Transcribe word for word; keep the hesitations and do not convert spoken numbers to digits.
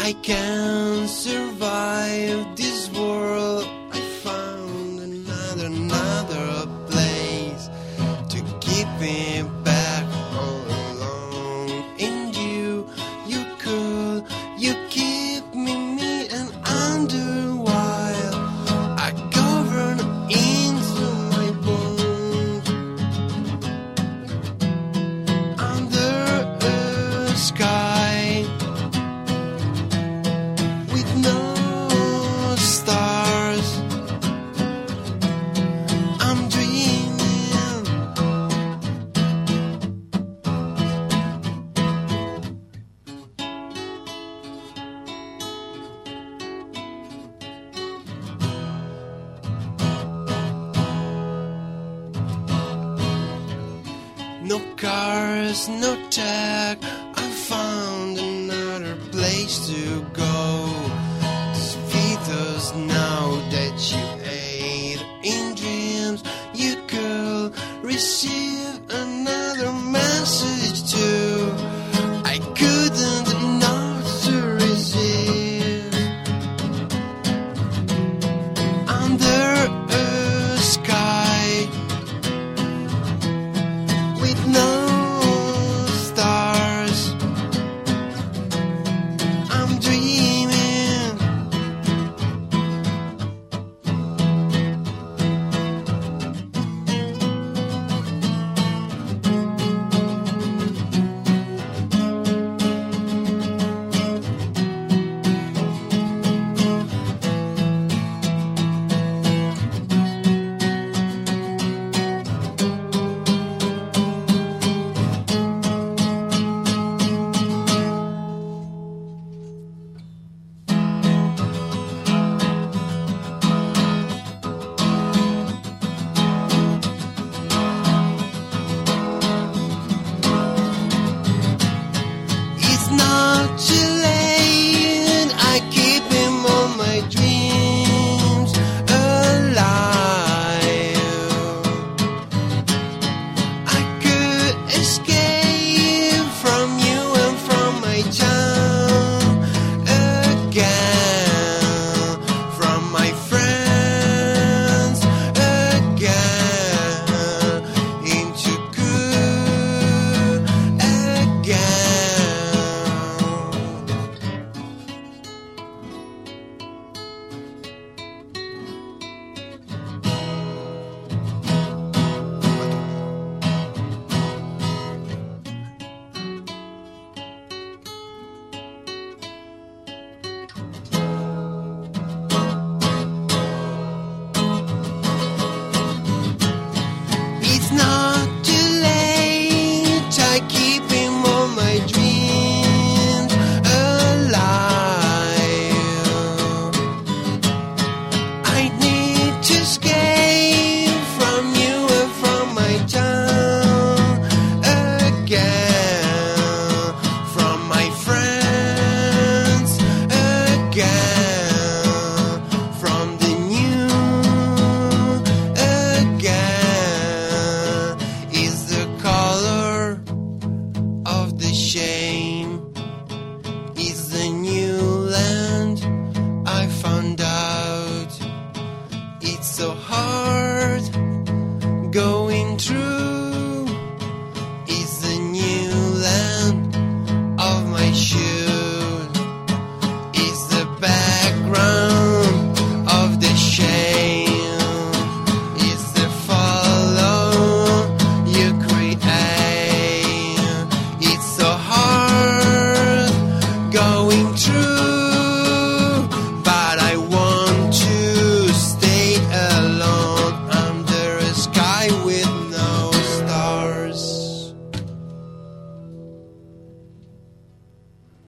I can survive this world. I found another, another place to keep me back all along. And you, you could, you keep me, me and under while I govern into my bones. Under a sky with no stars, I'm dreaming. No cars, no tag, I found another place to